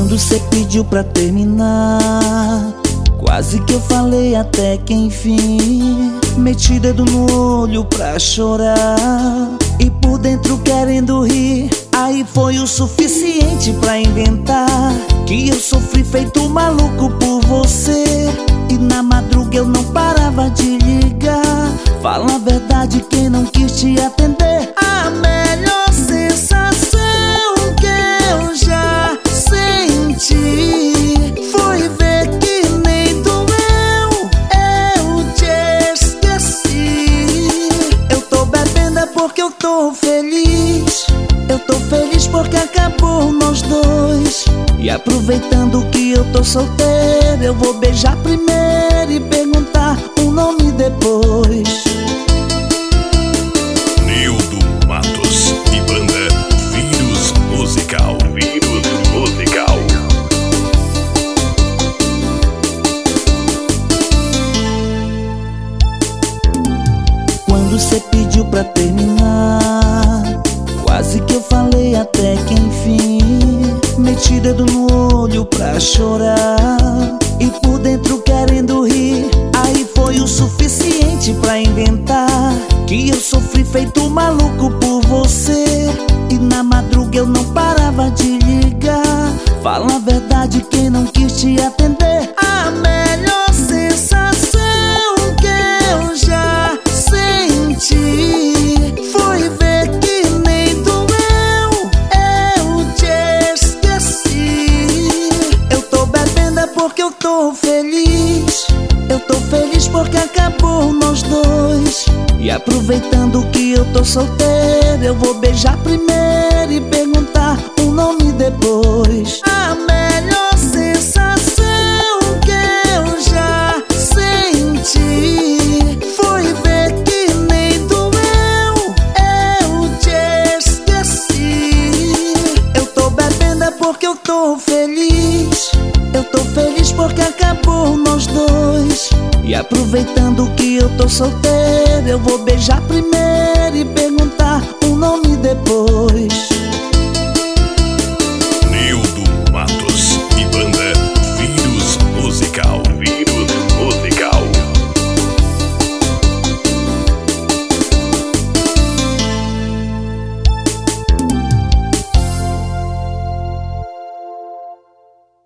Quando cê pediu pra terminar, quase que eu falei até que enfim. Meti dedo no olho pra chorar e por dentro querendo rir. Aí foi o suficiente pra inventar que eu sofri feito maluco por você. E na madruga eu não parava de ligar. Fala a verdade, quem não quis te atender. A melhor sensação que eu já senti foi ver que nem doeu, eu te esqueci. Eu tô bebendo é porque eu tô feliz. Eu tô feliz porque acabou nós dois. E aproveitando que eu tô solteiro, eu vou beijar primeiro e perguntar o nome depois. Nildo Matos e banda Vírus Musical. Vírus Musical. Quando cê pediu pra terminar, quase que eu falei até que enfim. Meti dedo no olho pra chorar e por dentro querendo rir. Aí foi o suficiente pra inventar que eu sofri feito maluco por você. E na madruga eu não parava de ligar. Fala a verdade, quem não quis te atender. A melhor sensação que eu já senti foi ver que nem doeu, eu te esqueci. Eu tô bebendo é porque eu tô feliz. Eu tô feliz porque acabou nós dois. E aproveitando que eu tô solteiro, eu vou beijar primeiro e perguntar o nome depois. A melhor sensação que eu já senti foi ver que nem doeu, eu te esqueci. Eu tô bebendo é porque eu tô feliz. Eu tô feliz porque acabou nós dois. E aproveitando que eu tô solteiro, eu vou beijar primeiro e perguntar